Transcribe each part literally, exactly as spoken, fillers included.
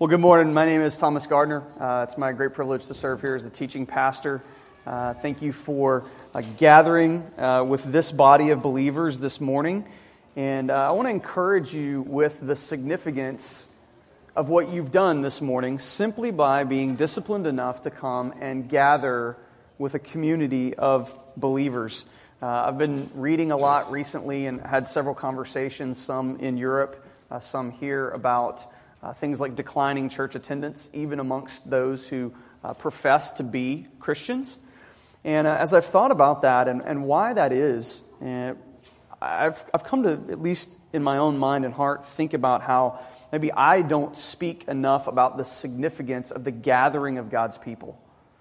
Well, good morning. My name is Thomas Gardner. Uh, it's my great privilege to serve here as the teaching pastor. Uh, thank you for uh, gathering uh, with this body of believers this morning. And uh, I want to encourage you with the significance of what you've done this morning simply by being disciplined enough to come and gather with a community of believers. Uh, I've been reading a lot recently and had several conversations, some in Europe, uh, some here, about Uh, things like declining church attendance, even amongst those who uh, profess to be Christians. And uh, as I've thought about that and, and why that is, uh, I've, I've come to, at least in my own mind and heart, think about how maybe I don't speak enough about the significance of the gathering of God's people.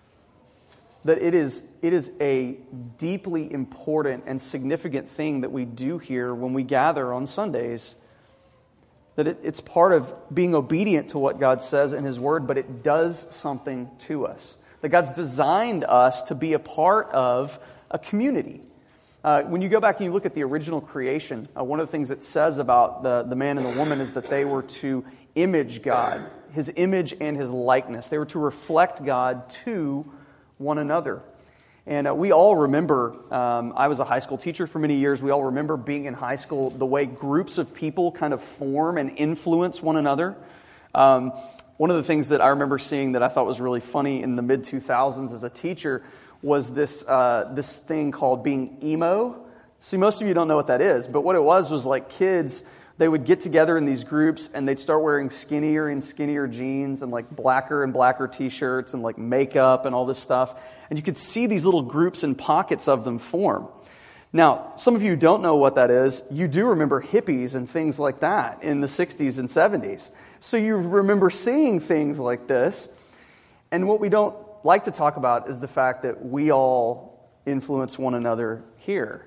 That it is, it is a deeply important and significant thing that we do here when we gather on Sundays. That it, it's part of being obedient to what God says in His Word, but it does something to us. That God's designed us to be a part of a community. Uh, when you go back and you look at the original creation, uh, one of the things it says about the, the man and the woman is that they were to image God, His image and His likeness. They were to reflect God to one another. And uh, we all remember, um, I was a high school teacher for many years, we all remember being in high school, the way groups of people kind of form and influence one another. Um, one of the things that I remember seeing that I thought was really funny in the mid two thousands as a teacher was this uh, this thing called being emo. See, most of you don't know what that is, but what it was was like kids, they would get together in these groups and they'd start wearing skinnier and skinnier jeans and like blacker and blacker t-shirts and like makeup and all this stuff. And you could see these little groups and pockets of them form. Now, some of you don't know what that is. You do remember hippies and things like that in the sixties and seventies. So you remember seeing things like this. And what we don't like to talk about is the fact that we all influence one another here.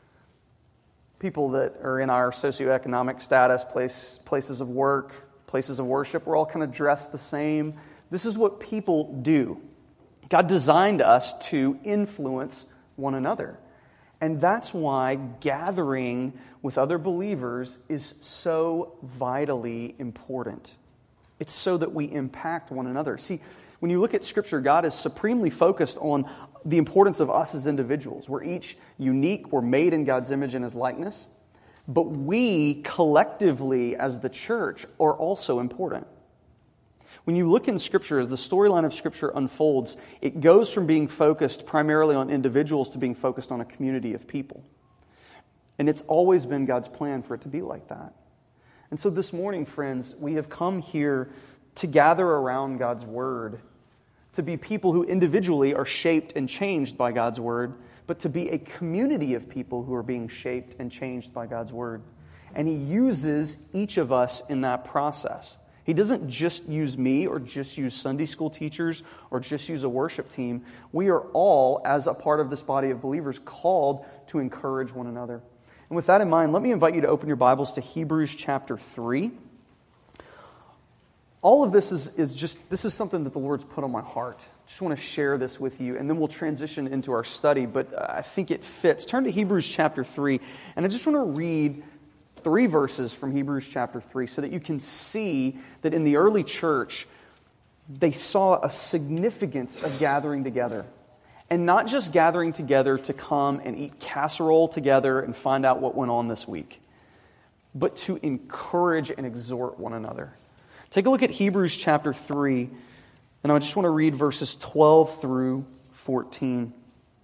People that are in our socioeconomic status, place, places of work, places of worship, we're all kind of dressed the same. This is what people do. God designed us to influence one another. And that's why gathering with other believers is so vitally important. It's so that we impact one another. See, when you look at Scripture, God is supremely focused on the importance of us as individuals. We're each unique. We're made in God's image and His likeness. But we collectively as the church are also important. When you look in Scripture, as the storyline of Scripture unfolds, it goes from being focused primarily on individuals to being focused on a community of people. And it's always been God's plan for it to be like that. And so this morning, friends, we have come here to gather around God's Word, to be people who individually are shaped and changed by God's Word, but to be a community of people who are being shaped and changed by God's Word. And He uses each of us in that process. He doesn't just use me or just use Sunday school teachers or just use a worship team. We are all, as a part of this body of believers, called to encourage one another. And with that in mind, let me invite you to open your Bibles to Hebrews chapter three. All of this is, is just, this is something that the Lord's put on my heart. I just want to share this with you, and then we'll transition into our study, but I think it fits. Turn to Hebrews chapter three, and I just want to read three verses from Hebrews chapter three so that you can see that in the early church, they saw a significance of gathering together. And not just gathering together to come and eat casserole together and find out what went on this week, but to encourage and exhort one another. Take a look at Hebrews chapter three, and I just want to read verses twelve through fourteen.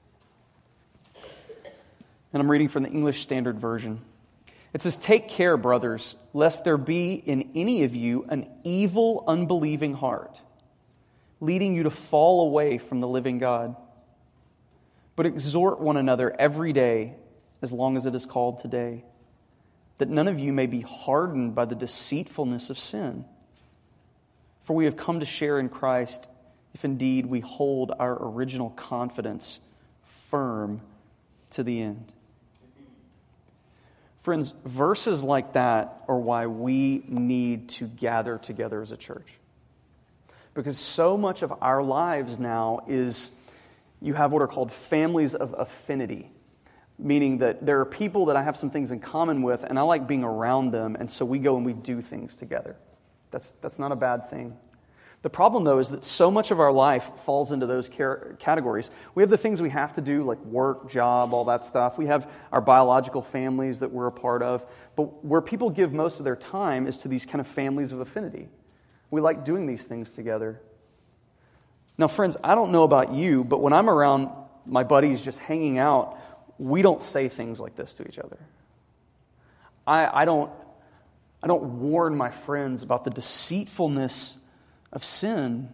And I'm reading from the English Standard Version. It says, "Take care, brothers, lest there be in any of you an evil, unbelieving heart, leading you to fall away from the living God. But exhort one another every day, as long as it is called today, that none of you may be hardened by the deceitfulness of sin. For we have come to share in Christ, if indeed we hold our original confidence firm to the end." Friends, verses like that are why we need to gather together as a church. Because so much of our lives now is, you have what are called families of affinity. Meaning that there are people that I have some things in common with, and I like being around them, and so we go and we do things together. That's, that's not a bad thing. The problem, though, is that so much of our life falls into those categories. We have the things we have to do, like work, job, all that stuff. We have our biological families that we're a part of. But where people give most of their time is to these kind of families of affinity. We like doing these things together. Now, friends, I don't know about you, but when I'm around my buddies just hanging out, we don't say things like this to each other. I, I don't, I don't warn my friends about the deceitfulness of sin.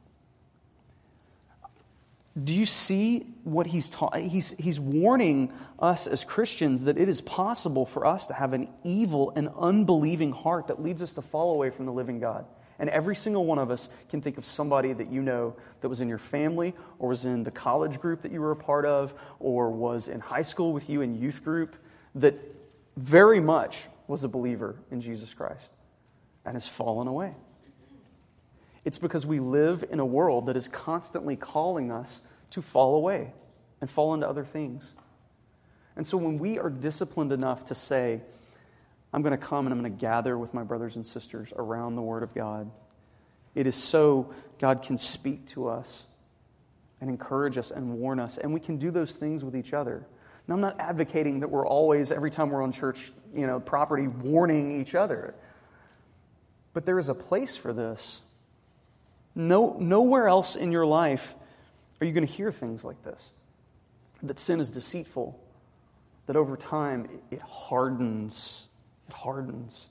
Do you see what he's taught? He's, he's warning us as Christians that it is possible for us to have an evil and unbelieving heart that leads us to fall away from the living God. And every single one of us can think of somebody that you know that was in your family or was in the college group that you were a part of or was in high school with you in youth group that very much was a believer in Jesus Christ and has fallen away. It's because we live in a world that is constantly calling us to fall away and fall into other things. And so when we are disciplined enough to say, I'm going to come and I'm going to gather with my brothers and sisters around the Word of God, it is so God can speak to us and encourage us and warn us. And we can do those things with each other. Now, I'm not advocating that we're always, every time we're on church, you know, property, warning each other. But there is a place for this. No, nowhere else in your life are you going to hear things like this. That sin is deceitful. That over time it, it hardens. It hardens.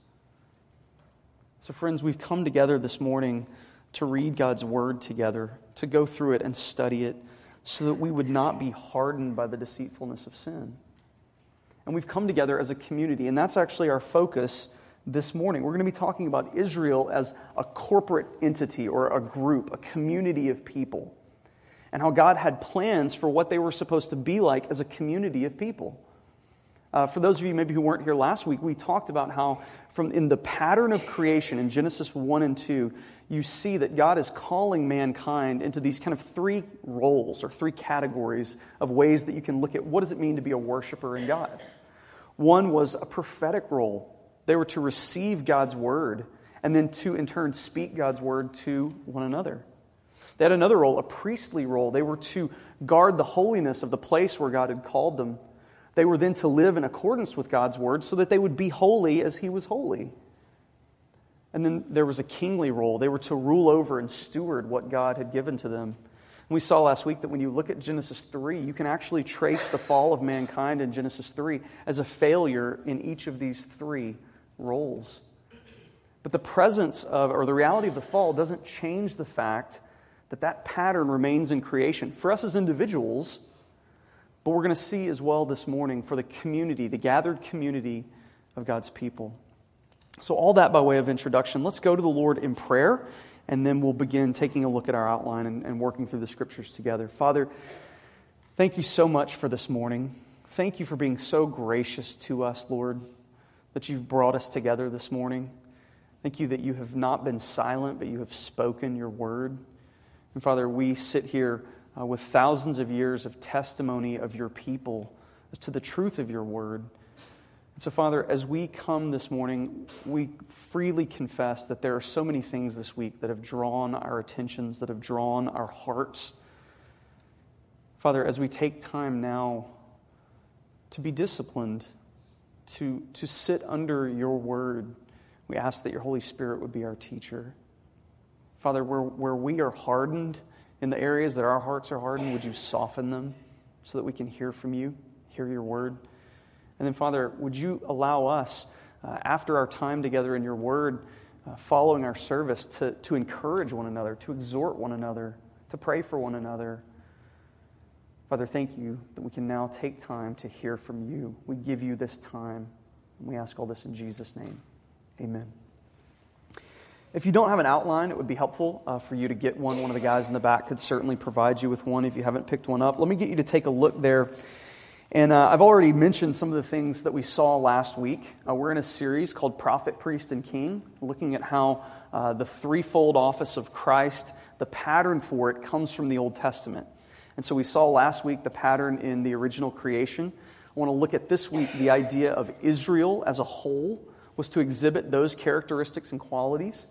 So friends, we've come together this morning to read God's Word together, to go through it and study it, so that we would not be hardened by the deceitfulness of sin. And we've come together as a community, and that's actually our focus this morning. We're going to be talking about Israel as a corporate entity or a group, a community of people, and how God had plans for what they were supposed to be like as a community of people. Uh, for those of you maybe who weren't here last week, we talked about how from in the pattern of creation in Genesis one and two, you see that God is calling mankind into these kind of three roles or three categories of ways that you can look at what does it mean to be a worshiper in God. One was a prophetic role. They were to receive God's word and then to, in turn, speak God's word to one another. They had another role, a priestly role. They were to guard the holiness of the place where God had called them. They were then to live in accordance with God's word so that they would be holy as He was holy. And then there was a kingly role. They were to rule over and steward what God had given to them. And we saw last week that when you look at Genesis three, you can actually trace the fall of mankind in Genesis three as a failure in each of these three roles. But the presence of, or the reality of the fall doesn't change the fact that that pattern remains in creation. For us as individuals, but we're going to see as well this morning for the community, the gathered community of God's people. So all that by way of introduction. Let's go to the Lord in prayer, and then we'll begin taking a look at our outline and, and working through the Scriptures together. Father, thank you so much for this morning. Thank you for being so gracious to us, Lord, that you've brought us together this morning. Thank you that you have not been silent, but you have spoken your word. And Father, we sit here uh, with thousands of years of testimony of your people as to the truth of your word. And so, Father, as we come this morning, we freely confess that there are so many things this week that have drawn our attentions, that have drawn our hearts. Father, as we take time now to be disciplined, to, to sit under your word, we ask that your Holy Spirit would be our teacher. Father, where, where we are hardened, in the areas that our hearts are hardened, would you soften them so that we can hear from you, hear your word? And then, Father, would you allow us, uh, after our time together in your word, uh, following our service, to, to encourage one another, to exhort one another, to pray for one another. Father, thank you that we can now take time to hear from you. We give you this time, and we ask all this in Jesus' name. Amen. If you don't have an outline, it would be helpful uh, for you to get one. One of the guys in the back could certainly provide you with one if you haven't picked one up. Let me get you to take a look there. And uh, I've already mentioned some of the things that we saw last week. Uh, we're in a series called Prophet, Priest, and King, looking at how uh, the threefold office of Christ, the pattern for it, comes from the Old Testament. And so we saw last week the pattern in the original creation. I want to look at this week the idea of Israel as a whole was to exhibit those characteristics and qualities.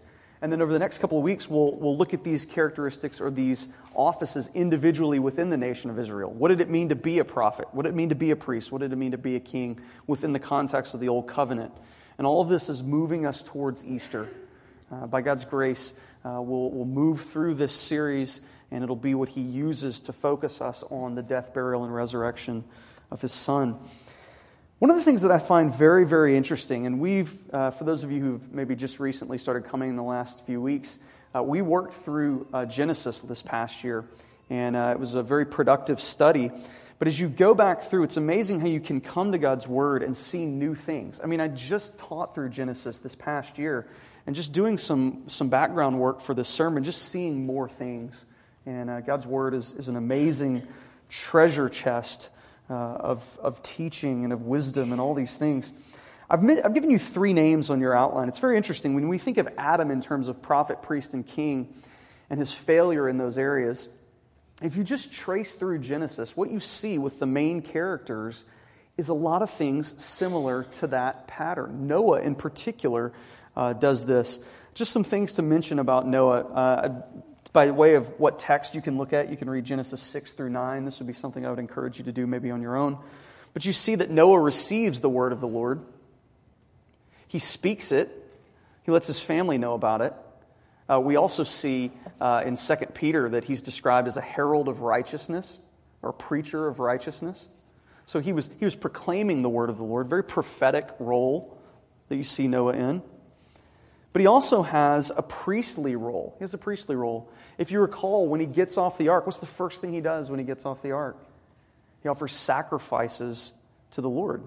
And then over the next couple of weeks, we'll, we'll look at these characteristics or these offices individually within the nation of Israel. What did it mean to be a prophet? What did it mean to be a priest? What did it mean to be a king within the context of the Old Covenant? And all of this is moving us towards Easter. Uh, by God's grace, uh, we'll, we'll move through this series, and it'll be what He uses to focus us on the death, burial, and resurrection of His Son. One of the things that I find very, very interesting, and we've, uh, for those of you who've maybe just recently started coming in the last few weeks, uh, we worked through uh, Genesis this past year, and uh, it was a very productive study. But as you go back through, it's amazing how you can come to God's Word and see new things. I mean, I just taught through Genesis this past year, and just doing some, some background work for this sermon, just seeing more things. And uh, God's Word is, is an amazing treasure chest Uh, of, of teaching and of wisdom and all these things. I've, made, I've given you three names on your outline. It's very interesting. When we think of Adam in terms of prophet, priest, and king, and his failure in those areas, if you just trace through Genesis, what you see with the main characters is a lot of things similar to that pattern. Noah, in particular, uh, does this. Just some things to mention about Noah. Uh, By way of what text you can look at, you can read Genesis six through nine. This would be something I would encourage you to do maybe on your own. But you see that Noah receives the word of the Lord. He speaks it. He lets his family know about it. Uh, we also see uh, in Second Peter that he's described as a herald of righteousness or a preacher of righteousness. So he was, he was proclaiming the word of the Lord, very prophetic role that you see Noah in. But he also has a priestly role. He has a priestly role. If you recall, when he gets off the ark, what's the first thing he does when he gets off the ark? He offers sacrifices to the Lord.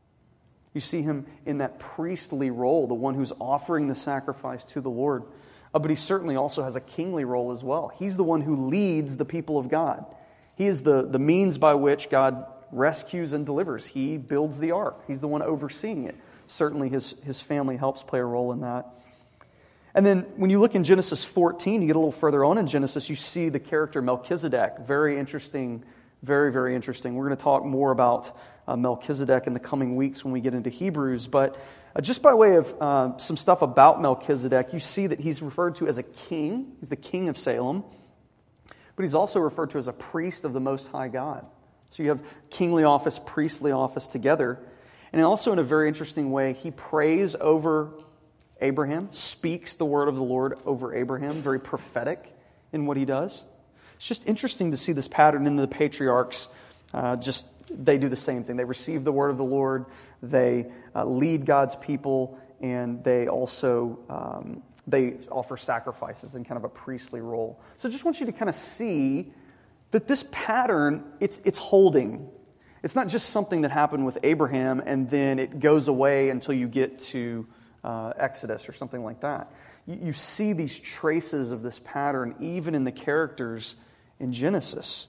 You see him in that priestly role, the one who's offering the sacrifice to the Lord. Uh, but he certainly also has a kingly role as well. He's the one who leads the people of God. He is the, the means by which God rescues and delivers. He builds the ark. He's the one overseeing it. Certainly his, his family helps play a role in that. And then when you look in Genesis fourteen, you get a little further on in Genesis, you see the character Melchizedek. Very interesting, very, very interesting. We're going to talk more about uh, Melchizedek in the coming weeks when we get into Hebrews. But uh, just by way of uh, some stuff about Melchizedek, you see that he's referred to as a king. He's the king of Salem. But he's also referred to as a priest of the Most High God. So you have kingly office, priestly office together. And also in a very interesting way, he prays over Abraham, speaks the word of the Lord over Abraham, very prophetic in what he does. It's just interesting to see this pattern in the patriarchs. Uh, just they do the same thing. They receive the word of the Lord, they uh, lead God's people, and they also um, they offer sacrifices in kind of a priestly role. So I just want you to kind of see that this pattern, it's it's holding. It's not just something that happened with Abraham and then it goes away until you get to Uh, Exodus or something like that. You, you see these traces of this pattern even in the characters in Genesis.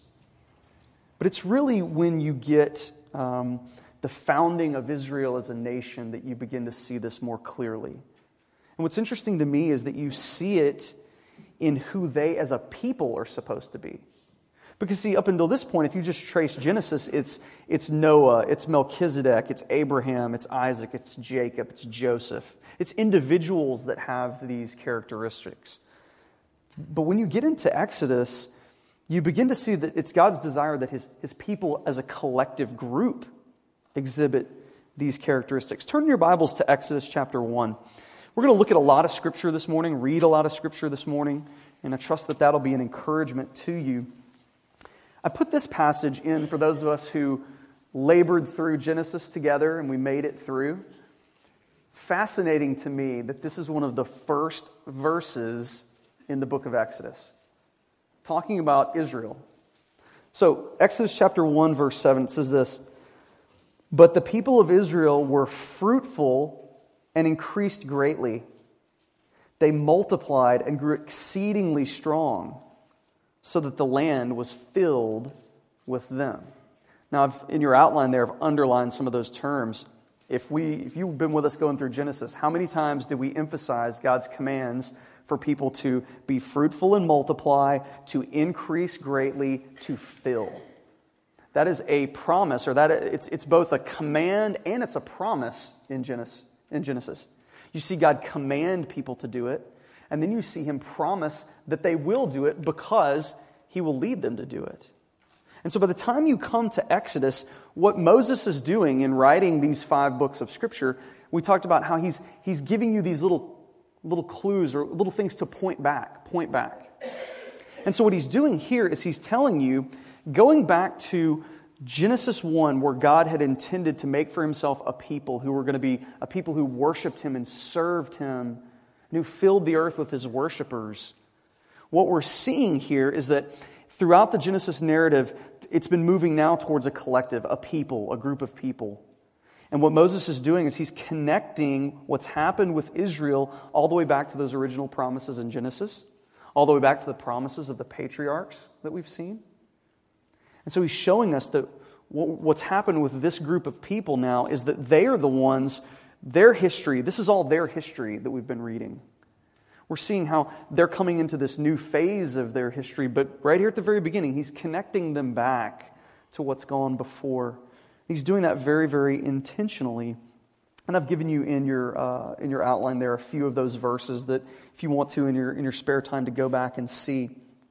But it's really when you get um, the founding of Israel as a nation that you begin to see this more clearly. And what's interesting to me is that you see it in who they as a people are supposed to be. Because see, up until this point, if you just trace Genesis, it's it's Noah, it's Melchizedek, it's Abraham, it's Isaac, it's Jacob, it's Joseph. It's individuals that have these characteristics. But when you get into Exodus, you begin to see that it's God's desire that his, his people as a collective group exhibit these characteristics. Turn your Bibles to Exodus chapter one. We're going to look at a lot of Scripture this morning, read a lot of Scripture this morning, and I trust that that'll be an encouragement to you. I put this passage in for those of us who labored through Genesis together and we made it through. Fascinating to me that this is one of the first verses in the book of Exodus, talking about Israel. So, Exodus chapter one, verse seven, it says this, "But the people of Israel were fruitful and increased greatly. They multiplied and grew exceedingly strong, so that the land was filled with them." Now, I've, in your outline there, I've underlined some of those terms. If we, if you've been with us going through Genesis, how many times did we emphasize God's commands for people to be fruitful and multiply, to increase greatly, to fill? That is a promise, or that it's it's both a command and it's a promise in Genesis. In Genesis, you see God command people to do it, And then you see him promise that they will do it because he will lead them to do it. And so by the time you come to Exodus, what Moses is doing in writing these five books of Scripture, we talked about how he's he's giving you these little little clues or little things to point back, point back. And so what he's doing here is he's telling you, going back to Genesis one, where God had intended to make for himself a people who were going to be a people who worshiped him and served him, and who filled the earth with his worshipers. What we're seeing here is that throughout the Genesis narrative, it's been moving now towards a collective, a people, a group of people. And what Moses is doing is he's connecting what's happened with Israel all the way back to those original promises in Genesis, all the way back to the promises of the patriarchs that we've seen. And so he's showing us that what's happened with this group of people now is that they are the ones, their history, this is all their history that we've been reading. We're seeing how they're coming into this new phase of their history, but right here at the very beginning, he's connecting them back to what's gone before. He's doing that very, very intentionally. And I've given you in your uh, in your outline there a few of those verses that if you want to in your in your spare time to go back and see.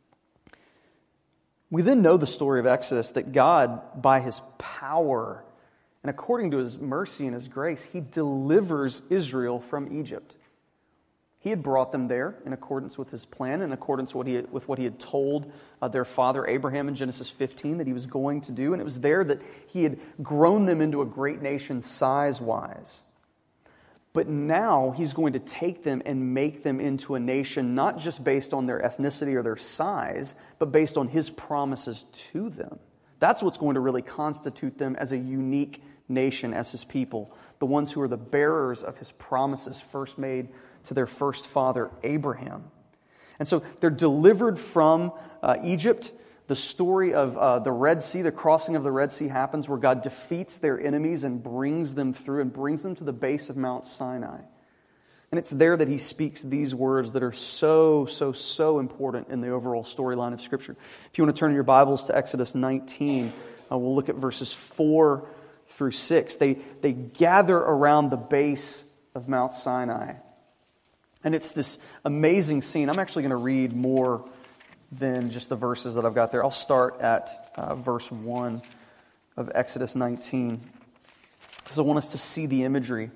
We then know the story of Exodus, that God, by his power and according to his mercy and his grace, he delivers Israel from Egypt. He had brought them there in accordance with his plan, in accordance with what he had, with what he had told uh, their father Abraham in Genesis fifteen that he was going to do. And it was there that he had grown them into a great nation size-wise. But now he's going to take them and make them into a nation not just based on their ethnicity or their size, but based on his promises to them. That's what's going to really constitute them as a unique nation, as his people. The ones who are the bearers of his promises first made to their first father, Abraham. And so they're delivered from uh, Egypt. The story of uh, the Red Sea, the crossing of the Red Sea happens where God defeats their enemies and brings them through and brings them to the base of Mount Sinai. And it's there that he speaks these words that are so, so, so important in the overall storyline of Scripture. If you want to turn your Bibles to Exodus nineteen, uh, we'll look at verses four through six. They, they gather around the base of Mount Sinai. And it's this amazing scene. I'm actually going to read more than just the verses that I've got there. I'll start at uh, verse one of Exodus nineteen, because I want us to see the imagery.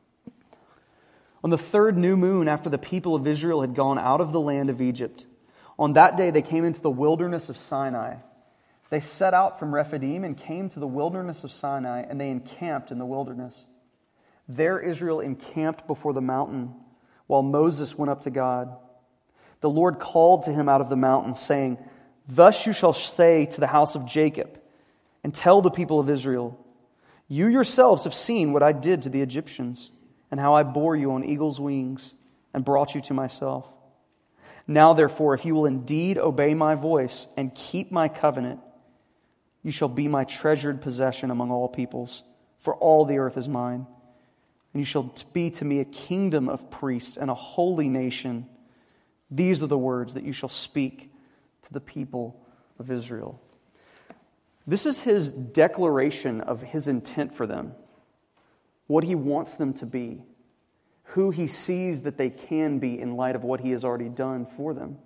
On the third new moon after the people of Israel had gone out of the land of Egypt, on that day they came into the wilderness of Sinai. They set out from Rephidim and came to the wilderness of Sinai, and they encamped in the wilderness. There Israel encamped before the mountain, while Moses went up to God. The Lord called to him out of the mountain, saying, "Thus you shall say to the house of Jacob, and tell the people of Israel, you yourselves have seen what I did to the Egyptians, and how I bore you on eagle's wings, and brought you to myself. Now therefore, if you will indeed obey my voice, and keep my covenant, you shall be my treasured possession among all peoples, for all the earth is mine. And you shall be to me a kingdom of priests and a holy nation. These are the words that you shall speak to the people of Israel." This is his declaration of his intent for them, what he wants them to be, who he sees that they can be in light of what he has already done for them.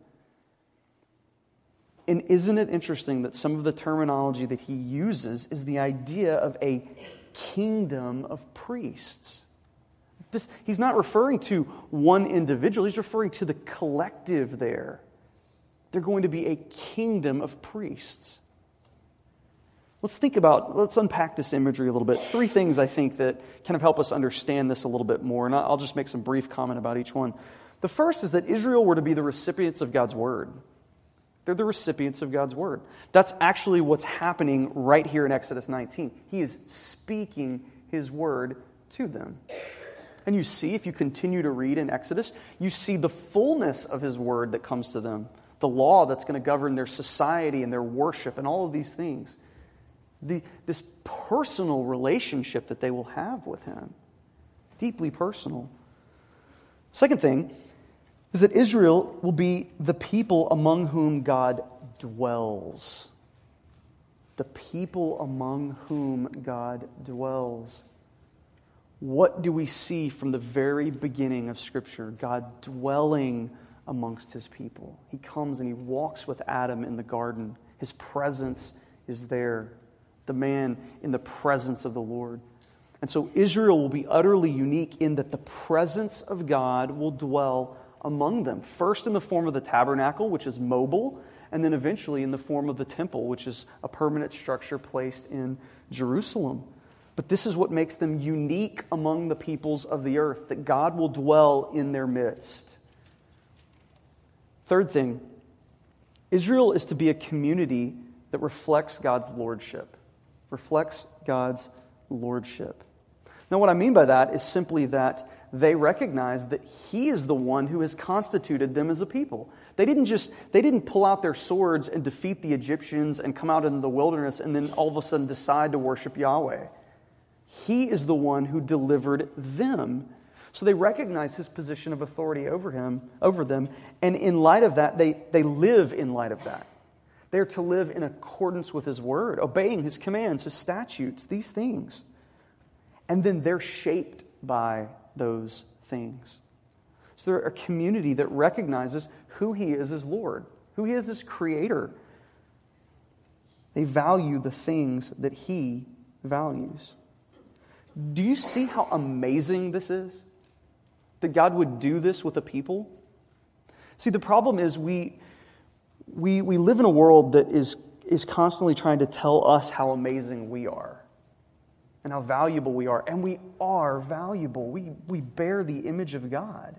And isn't it interesting that some of the terminology that he uses is the idea of a kingdom of priests? This, he's not referring to one individual. He's referring to the collective there. They're going to be a kingdom of priests. Let's think about, let's unpack this imagery a little bit. Three things I think that kind of help us understand this a little bit more. And I'll just make some brief comment about each one. The first is that Israel were to be the recipients of God's word. They're the recipients of God's word. That's actually what's happening right here in Exodus nineteen. He is speaking his word to them. And you see, if you continue to read in Exodus, you see the fullness of his word that comes to them. The law that's going to govern their society and their worship and all of these things. The, this personal relationship that they will have with him. Deeply personal. Second thing is that Israel will be the people among whom God dwells. The people among whom God dwells. What do we see from the very beginning of Scripture? God dwelling amongst his people. He comes and he walks with Adam in the garden. His presence is there. The man in the presence of the Lord. And so Israel will be utterly unique in that the presence of God will dwell among them. First in the form of the tabernacle, which is mobile, and then eventually in the form of the temple, which is a permanent structure placed in Jerusalem. But this is what makes them unique among the peoples of the earth, that God will dwell in their midst. Third thing, Israel is to be a community that reflects God's lordship. Reflects God's lordship. Now, what I mean by that is simply that they recognize that He is the one who has constituted them as a people. They didn't just, they didn't pull out their swords and defeat the Egyptians and come out in the wilderness and then all of a sudden decide to worship Yahweh. He is the one who delivered them. So they recognize His position of authority over him, over them, and in light of that, they, they live in light of that. They're to live in accordance with His word, obeying His commands, His statutes, these things. And then they're shaped by those things. So they're a community that recognizes who He is as Lord, who He is as Creator. They value the things that He values. Do you see how amazing this is? That God would do this with a people? See, the problem is we we we live in a world that is is constantly trying to tell us how amazing we are and how valuable we are. And we are valuable. We we bear the image of God.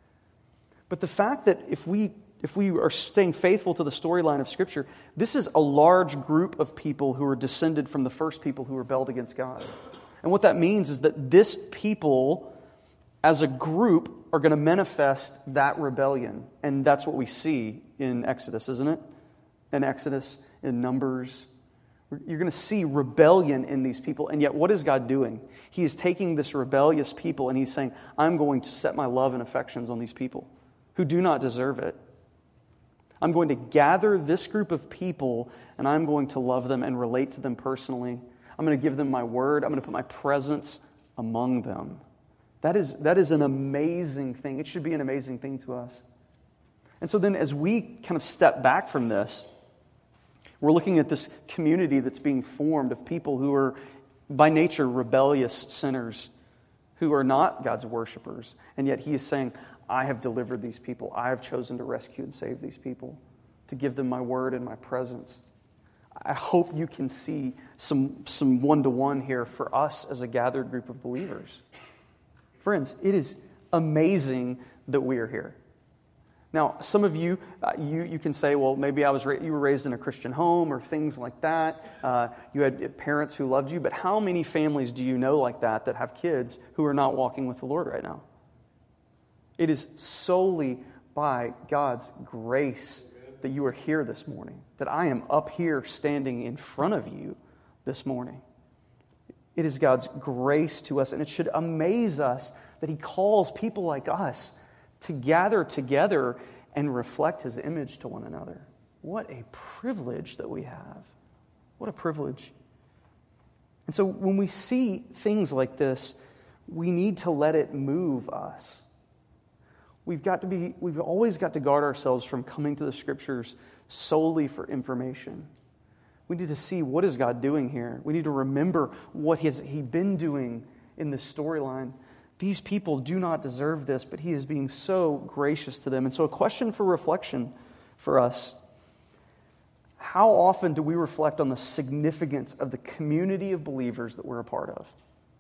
But the fact that if we if we are staying faithful to the storyline of Scripture, this is a large group of people who are descended from the first people who rebelled against God. And what that means is that this people, as a group, are going to manifest that rebellion. And that's what we see in Exodus, isn't it? In Exodus, in Numbers. You're going to see rebellion in these people. And yet, what is God doing? He is taking this rebellious people and He's saying, I'm going to set my love and affections on these people who do not deserve it. I'm going to gather this group of people and I'm going to love them and relate to them personally. I'm going to give them my word. I'm going to put my presence among them. That is, that is an amazing thing. It should be an amazing thing to us. And so then as we kind of step back from this, we're looking at this community that's being formed of people who are by nature rebellious sinners, who are not God's worshipers. And yet He is saying, I have delivered these people. I have chosen to rescue and save these people, to give them my word and my presence. I hope you can see some, some one-to-one here for us as a gathered group of believers. Friends, it is amazing that we are here. Now, some of you, uh, you, you can say, well, maybe I was ra- you were raised in a Christian home or things like that. Uh, you had parents who loved you. But how many families do you know like that that have kids who are not walking with the Lord right now? It is solely by God's grace that you are here this morning, that I am up here standing in front of you this morning. It is God's grace to us, and it should amaze us that He calls people like us to gather together and reflect His image to one another. What a privilege that we have. What a privilege. And so when we see things like this, we need to let it move us. We've got to be, we've always got to guard ourselves from coming to the Scriptures solely for information. We need to see, what is God doing here? We need to remember what has He been doing in this storyline. These people do not deserve this, but He is being so gracious to them. And so a question for reflection for us: how often do we reflect on the significance of the community of believers that we're a part of?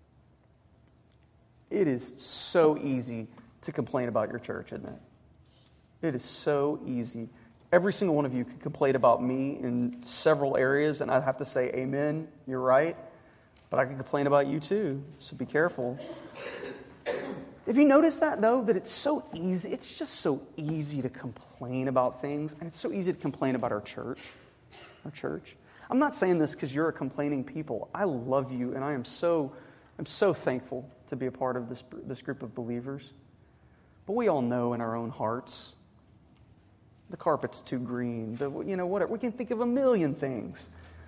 It is so easy to complain about your church, isn't it? It is so easy. Every single one of you could complain about me in several areas, and I'd have to say, amen, you're right. But I can complain about you too, so be careful. Have you noticed that, though, that it's so easy? It's just so easy to complain about things, and it's so easy to complain about our church. Our church. I'm not saying this because you're a complaining people. I love you, and I am so, I'm so thankful to be a part of this this group of believers. But we all know in our own hearts, the carpet's too green. The, you know, whatever. We can think of a million things.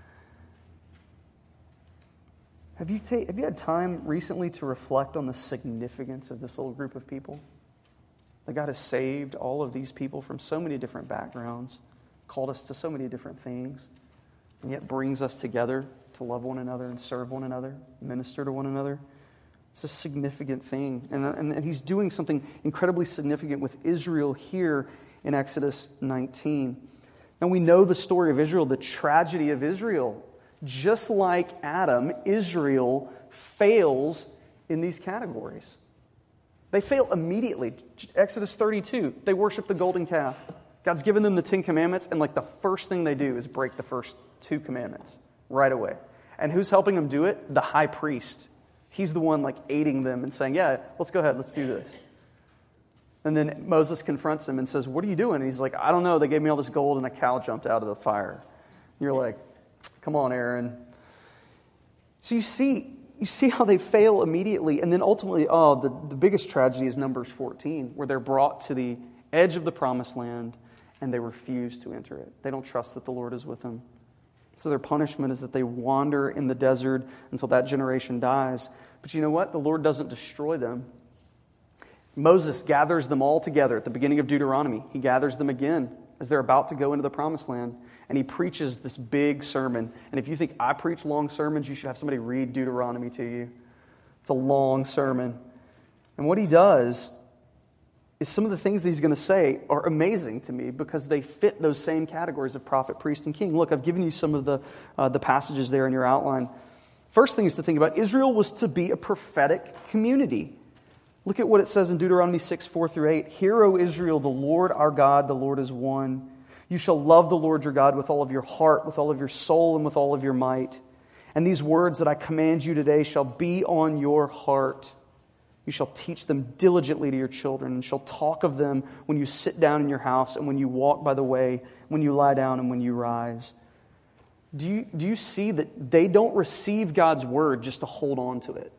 Have you ta- have you had time recently to reflect on the significance of this little group of people? That God has saved all of these people from so many different backgrounds, called us to so many different things, and yet brings us together to love one another and serve one another, minister to one another. It's a significant thing. And, and, and he's doing something incredibly significant with Israel here in Exodus nineteen. Now we know the story of Israel, the tragedy of Israel. Just like Adam, Israel fails in these categories. They fail immediately. Exodus thirty-two, they worship the golden calf. God's given them the Ten Commandments, and like the first thing they do is break the first two commandments right away. And who's helping them do it? The high priest. He's the one like aiding them and saying, yeah, let's go ahead, let's do this. And then Moses confronts him and says, what are you doing? And he's like, I don't know, they gave me all this gold and a cow jumped out of the fire. And you're like, come on, Aaron. So you see, you see how they fail immediately. And then ultimately, oh, the, the biggest tragedy is Numbers fourteen, where they're brought to the edge of the promised land and they refuse to enter it. They don't trust that the Lord is with them. So their punishment is that they wander in the desert until that generation dies. But you know what? The Lord doesn't destroy them. Moses gathers them all together at the beginning of Deuteronomy. He gathers them again as they're about to go into the promised land. And he preaches this big sermon. And if you think I preach long sermons, you should have somebody read Deuteronomy to you. It's a long sermon. And what he does is some of the things that he's going to say are amazing to me because they fit those same categories of prophet, priest, and king. Look, I've given you some of the, uh, the passages there in your outline. First thing is to think about, Israel was to be a prophetic community. Look at what it says in Deuteronomy six, four through eight. Hear, O Israel, the Lord our God, the Lord is one. You shall love the Lord your God with all of your heart, with all of your soul, and with all of your might. And these words that I command you today shall be on your heart. You shall teach them diligently to your children, and shall talk of them when you sit down in your house, and when you walk by the way, when you lie down, and when you rise. Do you, do you see that they don't receive God's word just to hold on to it?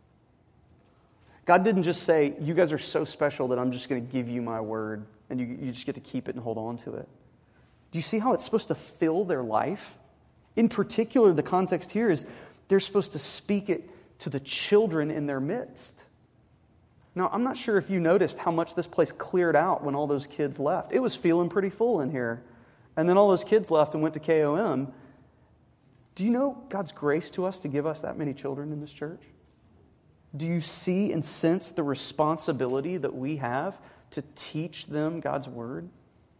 God didn't just say, you guys are so special that I'm just going to give you my word, and you, you just get to keep it and hold on to it. Do you see how it's supposed to fill their life? In particular, the context here is they're supposed to speak it to the children in their midst. Now, I'm not sure if you noticed how much this place cleared out when all those kids left. It was feeling pretty full in here. And then all those kids left and went to K O M. Do you know God's grace to us to give us that many children in this church? Do you see and sense the responsibility that we have to teach them God's word?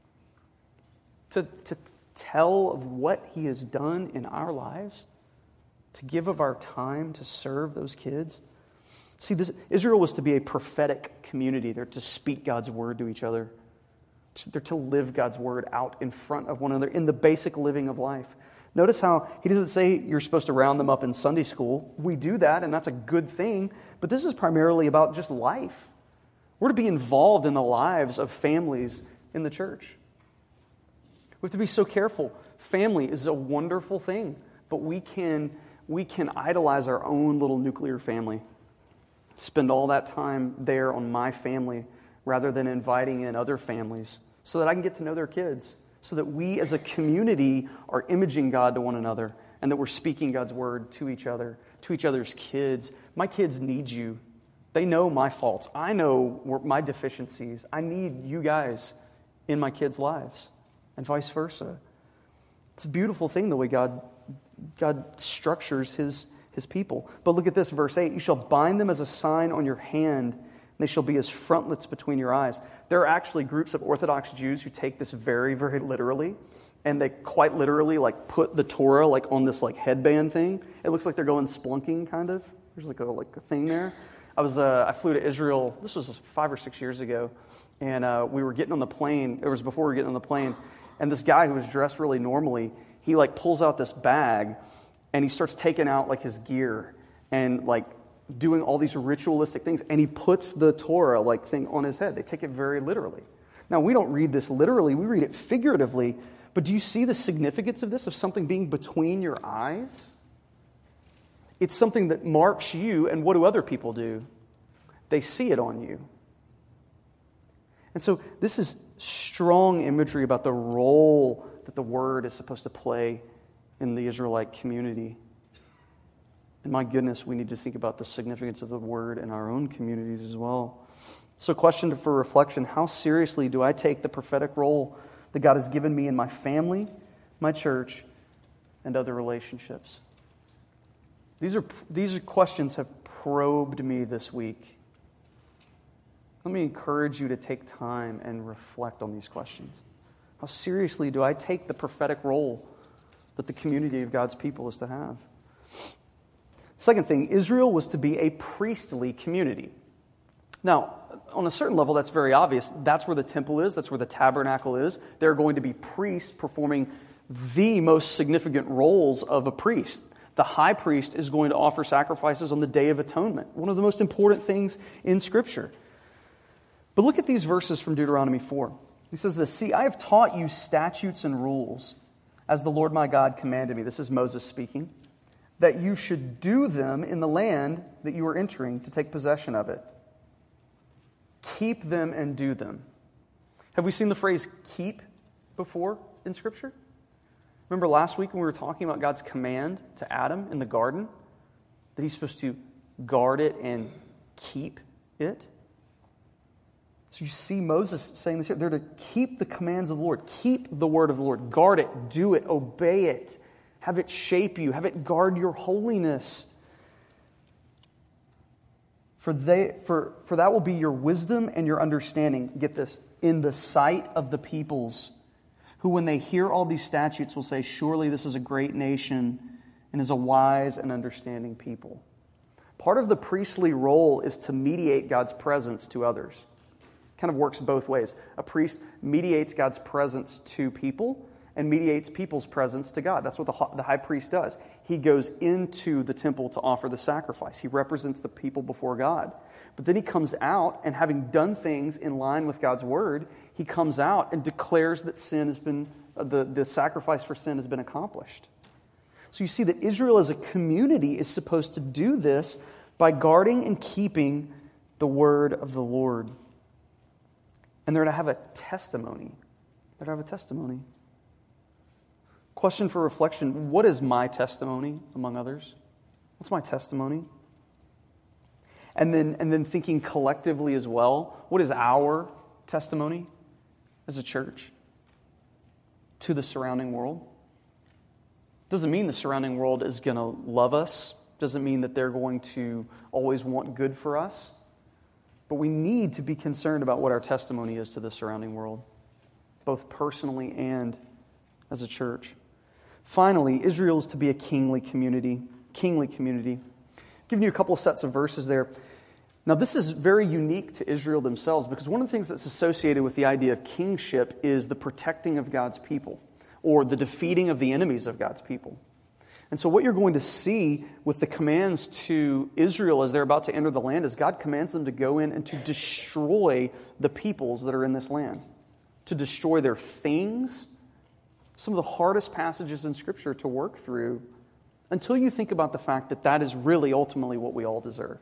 To, to tell of what He has done in our lives? To give of our time to serve those kids? See, this, Israel was to be a prophetic community. They're to speak God's word to each other. They're to live God's word out in front of one another in the basic living of life. Notice how he doesn't say you're supposed to round them up in Sunday school. We do that, and that's a good thing. But this is primarily about just life. We're to be involved in the lives of families in the church. We have to be so careful. Family is a wonderful thing, but we can, we can idolize our own little nuclear family. Spend all that time there on my family rather than inviting in other families so that I can get to know their kids, so that we as a community are imaging God to one another and that we're speaking God's word to each other, to each other's kids. My kids need you. They know my faults. I know my deficiencies. I need you guys in my kids' lives and vice versa. It's a beautiful thing the way God, God structures His His people. But look at this, verse eight. You shall bind them as a sign on your hand, and they shall be as frontlets between your eyes. There are actually groups of Orthodox Jews who take this very, very literally, and they quite literally like put the Torah like on this like headband thing. It looks like they're going splunking, kind of. There's like a like a thing there. I was uh, I flew to Israel. This was five or six years ago, and uh, we were getting on the plane. It was before we were getting on the plane, and this guy who was dressed really normally, he like pulls out this bag. And he starts taking out like his gear and like doing all these ritualistic things. And he puts the Torah like thing on his head. They take it very literally. Now, we don't read this literally. We read it figuratively. But do you see the significance of this, of something being between your eyes? It's something that marks you. And what do other people do? They see it on you. And so this is strong imagery about the role that the Word is supposed to play in the Israelite community. And my goodness, we need to think about the significance of the Word in our own communities as well. So, question for reflection: how seriously do I take the prophetic role that God has given me in my family, my church, and other relationships? These are these are questions have probed me this week. Let me encourage you to take time and reflect on these questions. How seriously do I take the prophetic role that the community of God's people is to have? Second thing, Israel was to be a priestly community. Now, on a certain level, that's very obvious. That's where the temple is. That's where the tabernacle is. There are going to be priests performing the most significant roles of a priest. The high priest is going to offer sacrifices on the Day of Atonement, one of the most important things in Scripture. But look at these verses from Deuteronomy four. He says this, "See, I have taught you statutes and rules, as the Lord my God commanded me." This is Moses speaking. "That you should do them in the land that you are entering to take possession of it. Keep them and do them." Have we seen the phrase keep before in Scripture? Remember last week when we were talking about God's command to Adam in the garden? That he's supposed to guard it and keep it? So you see Moses saying this here. They're to keep the commands of the Lord. Keep the word of the Lord. Guard it. Do it. Obey it. Have it shape you. Have it guard your holiness. For they, for, for that will be your wisdom and your understanding. Get this. In the sight of the peoples, who when they hear all these statutes will say, "Surely this is a great nation and is a wise and understanding people." Part of the priestly role is to mediate God's presence to others. Kind of works both ways. A priest mediates God's presence to people and mediates people's presence to God. That's what the, the high priest does. He goes into the temple to offer the sacrifice. He represents the people before God. But then he comes out, and having done things in line with God's word, he comes out and declares that sin has been, uh, the, the sacrifice for sin has been accomplished. So you see that Israel as a community is supposed to do this by guarding and keeping the word of the Lord. And they're to have a testimony. They're to have a testimony. Question for reflection: what is my testimony among others? What's my testimony? And then, and then thinking collectively as well, what is our testimony as a church to the surrounding world? Doesn't mean the surrounding world is going to love us. Doesn't mean that they're going to always want good for us. But we need to be concerned about what our testimony is to the surrounding world, both personally and as a church. Finally, Israel is to be a kingly community. Kingly community. Giving you a couple of sets of verses there. Now, this is very unique to Israel themselves, because one of the things that's associated with the idea of kingship is the protecting of God's people, or the defeating of the enemies of God's people. And so what you're going to see with the commands to Israel as they're about to enter the land is God commands them to go in and to destroy the peoples that are in this land. To destroy their things. Some of the hardest passages in Scripture to work through until you think about the fact that that is really ultimately what we all deserve.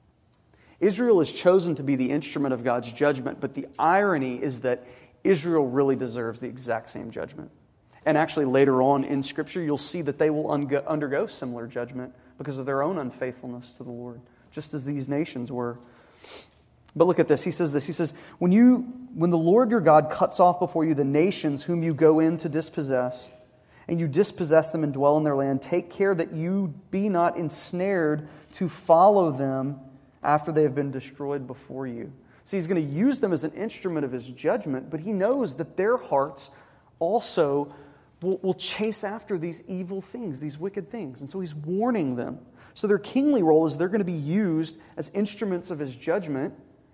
Israel is chosen to be the instrument of God's judgment, but the irony is that Israel really deserves the exact same judgment. And actually later on in Scripture, you'll see that they will un- undergo similar judgment because of their own unfaithfulness to the Lord, just as these nations were. But look at this. He says this. He says, when you, when the Lord your God cuts off before you the nations whom you go in to dispossess, and you dispossess them and dwell in their land, take care that you be not ensnared to follow them after they have been destroyed before you. So he's going to use them as an instrument of his judgment, but he knows that their hearts also will, will chase after these evil things, these wicked things. And so he's warning them. So their kingly role is they're going to be used as instruments of his judgment,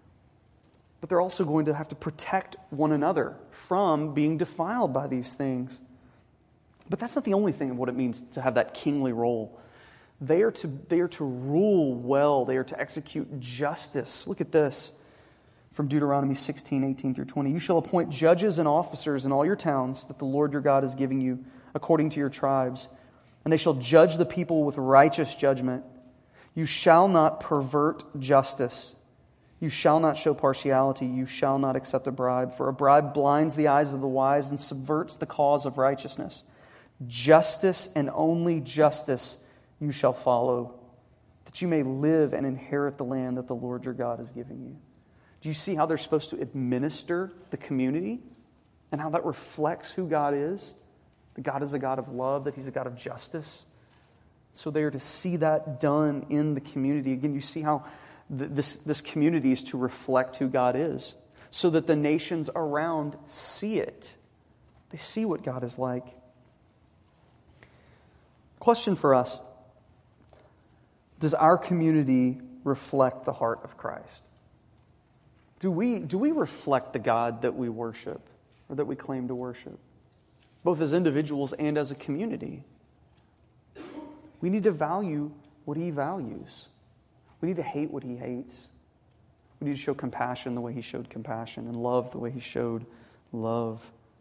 but they're also going to have to protect one another from being defiled by these things. But that's not the only thing of what it means to have that kingly role. They are to, they are to rule well. They are to execute justice. Look at this from Deuteronomy sixteen, eighteen through twenty. You shall appoint judges and officers in all your towns that the Lord your God is giving you according to your tribes. And they shall judge the people with righteous judgment. You shall not pervert justice. You shall not show partiality. You shall not accept a bribe. For a bribe blinds the eyes of the wise and subverts the cause of righteousness. Justice and only justice you shall follow, that you may live and inherit the land that the Lord your God is giving you. Do you see how they're supposed to administer the community and how that reflects who God is? That God is a God of love, that He's a God of justice. So they are to see that done in the community. Again, you see how th- this, this community is to reflect who God is, so that the nations around see it. They see what God is like. Question for us: does our community reflect the heart of Christ? Do we, do we reflect the God that we worship, or that we claim to worship, both as individuals and as a community? We need to value what He values. We need to hate what He hates. We need to show compassion the way He showed compassion, and love the way He showed love.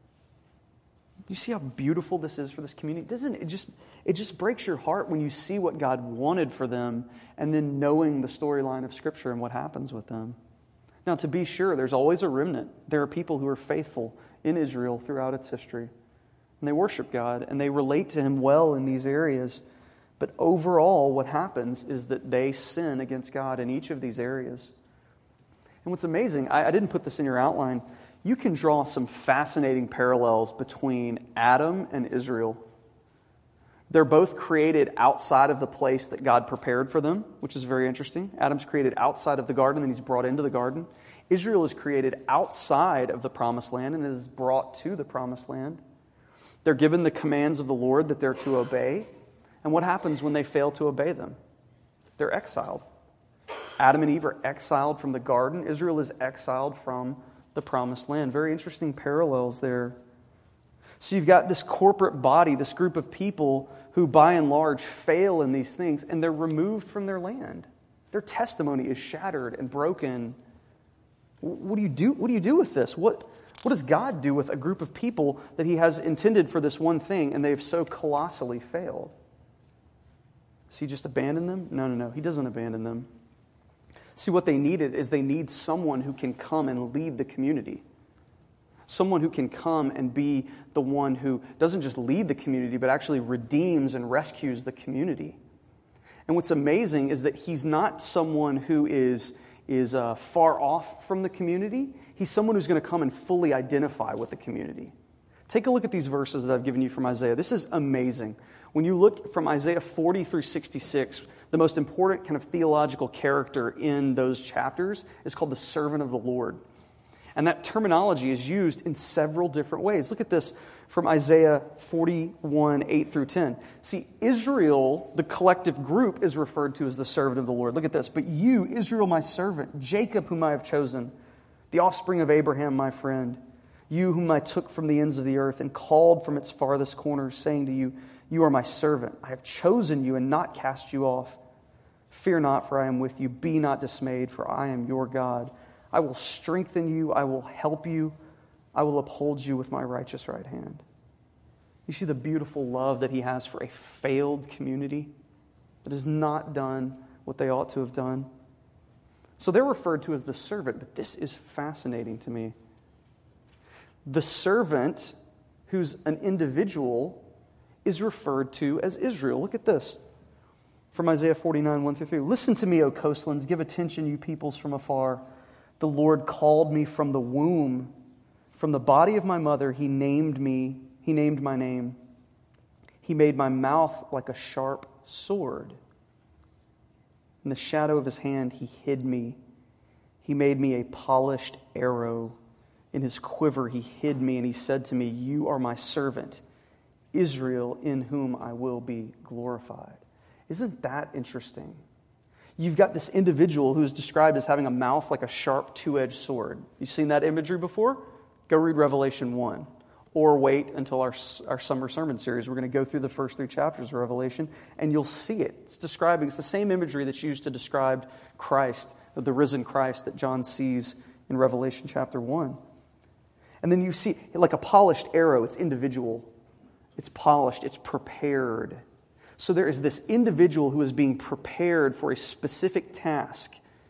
You see how beautiful this is for this community? Doesn't it just it just breaks your heart when you see what God wanted for them, and then knowing the storyline of Scripture and what happens with them. Now, to be sure, there's always a remnant. There are people who are faithful in Israel throughout its history, and they worship God, and they relate to Him well in these areas. But overall, what happens is that they sin against God in each of these areas. And what's amazing, I, I didn't put this in your outline, you can draw some fascinating parallels between Adam and Israel. They're both created outside of the place that God prepared for them, which is very interesting. Adam's created outside of the garden, then he's brought into the garden. Israel is created outside of the promised land and is brought to the promised land. They're given the commands of the Lord that they're to obey. And what happens when they fail to obey them? They're exiled. Adam and Eve are exiled from the garden. Israel is exiled from the promised land. Very interesting parallels there. So you've got this corporate body, this group of people who by and large fail in these things, and they're removed from their land. Their testimony is shattered and broken. What do you do? What do you do with this? What, what does God do with a group of people that He has intended for this one thing, and they've so colossally failed? Does He just abandon them? No, no, no. He doesn't abandon them. See, what they needed is they need someone who can come and lead the community. Someone who can come and be the one who doesn't just lead the community, but actually redeems and rescues the community. And what's amazing is that He's not someone who is, is uh, far off from the community. He's someone who's going to come and fully identify with the community. Take a look at these verses that I've given you from Isaiah. This is amazing. When you look from Isaiah forty through sixty-six, the most important kind of theological character in those chapters is called the servant of the Lord. And that terminology is used in several different ways. Look at this from Isaiah forty-one, eight through ten. See, Israel, the collective group, is referred to as the servant of the Lord. Look at this. But you, Israel, my servant, Jacob, whom I have chosen, the offspring of Abraham, my friend, you whom I took from the ends of the earth and called from its farthest corners, saying to you, you are my servant. I have chosen you and not cast you off. Fear not, for I am with you. Be not dismayed, for I am your God. I will strengthen you. I will help you. I will uphold you with my righteous right hand. You see the beautiful love that He has for a failed community that has not done what they ought to have done. So they're referred to as the servant, but this is fascinating to me. The servant, who's an individual, is referred to as Israel. Look at this. From Isaiah forty-nine, one through three. Listen to me, O coastlands. Give attention, you peoples from afar. The Lord called me from the womb. From the body of my mother, He named me. He named my name. He made my mouth like a sharp sword. In the shadow of His hand, He hid me. He made me a polished arrow. In His quiver, He hid me, and He said to me, you are my servant, Israel, in whom I will be glorified. Isn't that interesting? You've got this individual who is described as having a mouth like a sharp two-edged sword. You've seen that imagery before? Go read Revelation one. Or wait until our, our summer sermon series. We're going to go through the first three chapters of Revelation, and you'll see it. It's describing, it's the same imagery that's used to describe Christ, the risen Christ that John sees in Revelation chapter one. And then you see, like a polished arrow, it's individual. It's polished, it's prepared. So there is this individual who is being prepared for a specific task,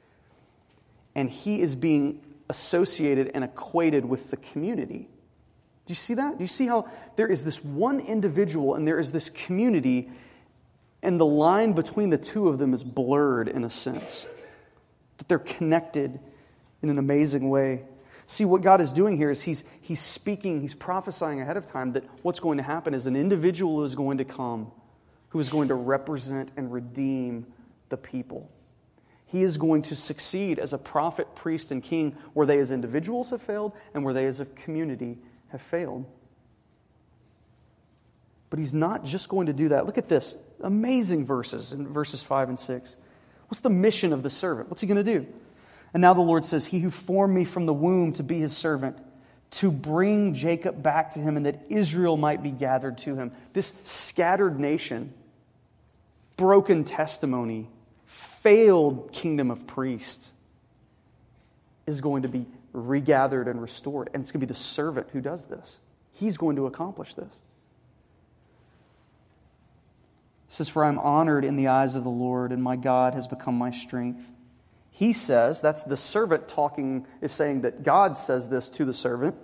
and he is being associated and equated with the community. Do you see that? Do you see how there is this one individual and there is this community, and the line between the two of them is blurred in a sense? That they're connected in an amazing way. See, what God is doing here is he's, he's speaking, he's prophesying ahead of time that what's going to happen is an individual is going to come who is going to represent and redeem the people. He is going to succeed as a prophet, priest, and king where they as individuals have failed and where they as a community have failed. But he's not just going to do that. Look at this. Amazing verses in verses five and six. What's the mission of the servant? What's he going to do? And now the Lord says, He who formed me from the womb to be His servant, to bring Jacob back to Him and that Israel might be gathered to Him. This scattered nation, broken testimony, failed kingdom of priests is going to be regathered and restored. And it's going to be the servant who does this. He's going to accomplish this. It says, for I am honored in the eyes of the Lord, and my God has become my strength. He says, that's the servant talking, is saying that God says this to the servant.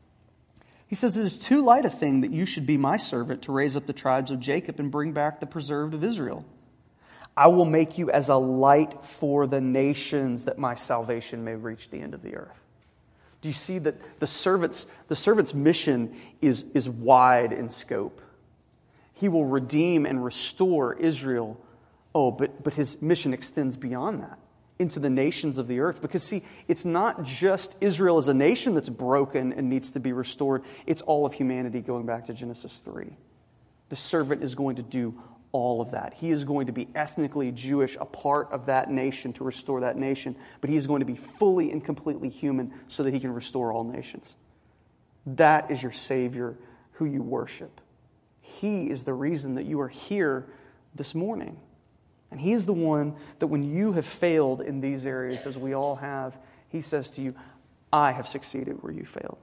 He says, it is too light a thing that you should be my servant to raise up the tribes of Jacob and bring back the preserved of Israel. I will make you as a light for the nations that my salvation may reach the end of the earth. Do you see that the servant's, the servant's mission is, is wide in scope? He will redeem and restore Israel. Oh, but, but his mission extends beyond that, into the nations of the earth. Because see, it's not just Israel as a nation that's broken and needs to be restored. It's all of humanity going back to Genesis three. The servant is going to do all of that. He is going to be ethnically Jewish, a part of that nation to restore that nation. But he is going to be fully and completely human so that he can restore all nations. That is your Savior who you worship. He is the reason that you are here this morning. And He is the one that when you have failed in these areas, as we all have, He says to you, I have succeeded where you failed.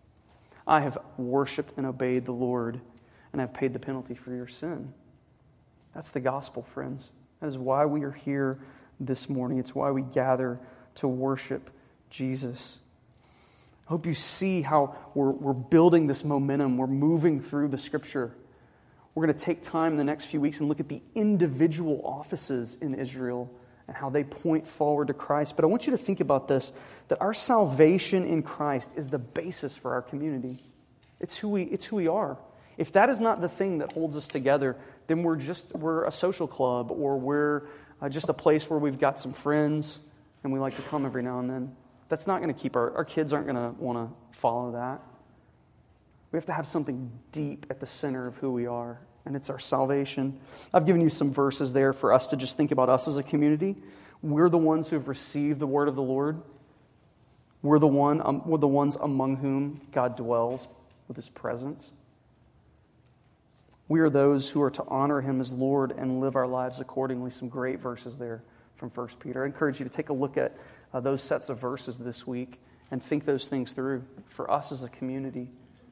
I have worshiped and obeyed the Lord, and I've paid the penalty for your sin. That's the gospel, friends. That is why we are here this morning. It's why we gather to worship Jesus. I hope you see how we're, we're building this momentum. We're moving through the Scripture. We're going to take time in the next few weeks and look at the individual offices in Israel and how they point forward to Christ. But I want you to think about this, that our salvation in Christ is the basis for our community. It's who we, it's who we are. If that is not the thing that holds us together, then we're just we're a social club, or we're uh, just a place where we've got some friends and we like to come every now and then. That's not going to keep our, our kids aren't going to want to follow that. We have to have something deep at the center of who we are, and it's our salvation. I've given you some verses there for us to just think about us as a community. We're the ones who have received the word of the Lord. We're the one, um, we're the ones among whom God dwells with His presence. We are those who are to honor Him as Lord and live our lives accordingly. Some great verses there from First Peter. I encourage you to take a look at uh, those sets of verses this week and think those things through for us as a community.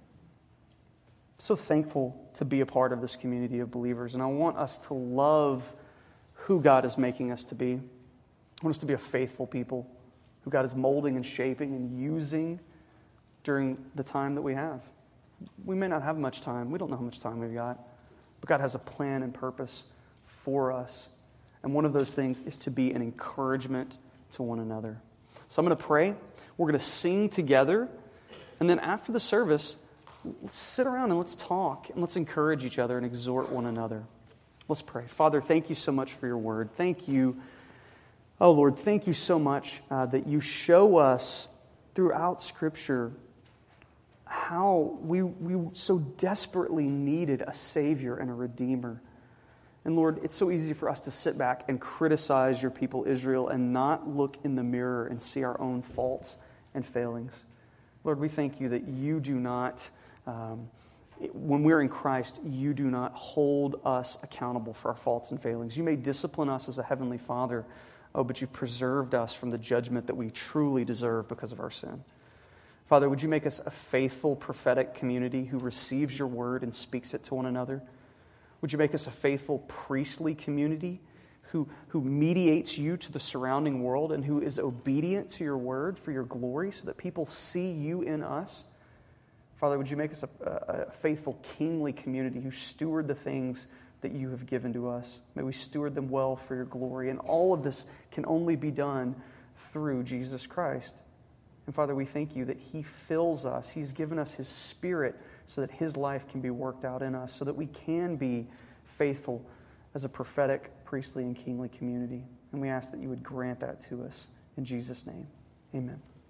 So thankful to be a part of this community of believers, and I want us to love who God is making us to be. I want us to be a faithful people who God is molding and shaping and using during the time that we have. We may not have much time. We don't know how much time we've got, but God has a plan and purpose for us, and one of those things is to be an encouragement to one another. So I'm going to pray. We're going to sing together, and then after the service, let's sit around and let's talk and let's encourage each other and exhort one another. Let's pray. Father, thank you so much for your word. Thank you, oh Lord, thank you so much uh, that you show us throughout Scripture how we, we so desperately needed a Savior and a Redeemer. And Lord, it's so easy for us to sit back and criticize your people Israel and not look in the mirror and see our own faults and failings. Lord, we thank you that you do not... Um, when we're in Christ, you do not hold us accountable for our faults and failings. You may discipline us as a heavenly Father, oh, but you've preserved us from the judgment that we truly deserve because of our sin. Father, would you make us a faithful prophetic community who receives your word and speaks it to one another? Would you make us a faithful priestly community who, who mediates you to the surrounding world and who is obedient to your word for your glory so that people see you in us? Father, would you make us a, a faithful, kingly community who steward the things that you have given to us? May we steward them well for your glory. And all of this can only be done through Jesus Christ. And Father, we thank you that He fills us. He's given us His Spirit so that His life can be worked out in us, so that we can be faithful as a prophetic, priestly, and kingly community. And we ask that you would grant that to us. In Jesus' name, amen.